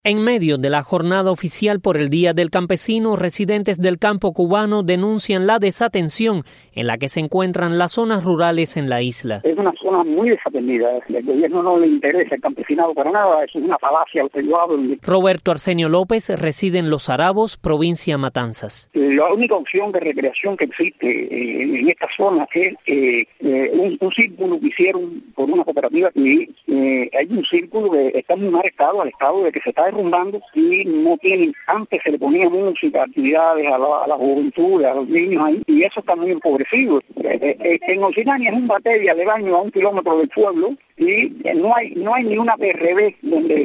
En medio de la jornada oficial por el Día del Campesino, residentes del campo cubano denuncian la desatención en la que se encuentran las zonas rurales en la isla. Es una zona muy desatendida. El gobierno no le interesa el campesinado para nada. Es una falacia lo que yo hablo. Roberto Arsenio López reside en Los Arabos, provincia Matanzas. La única opción de recreación que existe en esta zona es un círculo que hicieron por una cooperativa y hay un círculo que está en un mal estado, al estado de que se está derrumbando y no tienen, antes se le ponía música, actividades a la juventud, a los niños ahí, y eso está muy empobrecido. En Oceanía es un batería de baño a 1 kilómetro del pueblo y no hay ni una PRB donde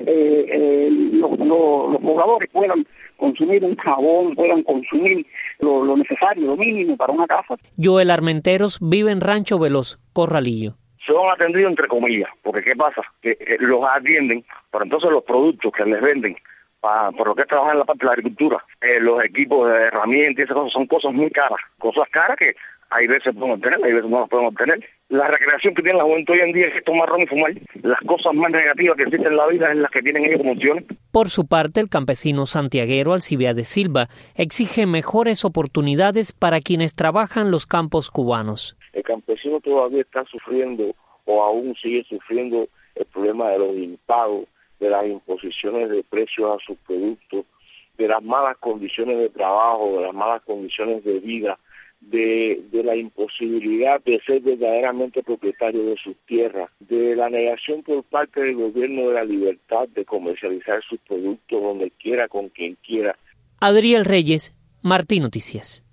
los pobladores puedan consumir un jabón, puedan consumir lo necesario, lo mínimo para una casa. Joel Armenteros vive en Rancho Veloz, Corralillo. Son atendidos entre comillas, porque ¿qué pasa? Que los atienden, pero entonces los productos que les venden, por lo que es trabajar en la parte de la agricultura, los equipos de herramientas y esas cosas son cosas muy caras que hay veces podemos obtener, hay veces no las podemos obtener. La recreación que tiene la juventud hoy en día es tomar ron y fumar. Las cosas más negativas que existen en la vida es las que tienen ellos como opciones. Por su parte, el campesino santiaguero Alcibiades Silva exige mejores oportunidades para quienes trabajan los campos cubanos. El campesino todavía está sufriendo o aún sigue sufriendo el problema de los impagos, de las imposiciones de precios a sus productos, de las malas condiciones de trabajo, de las malas condiciones de vida, de la imposibilidad de ser verdaderamente propietario de sus tierras, de la negación por parte del gobierno de la libertad de comercializar sus productos donde quiera, con quien quiera. Adriel Reyes, Martín Noticias.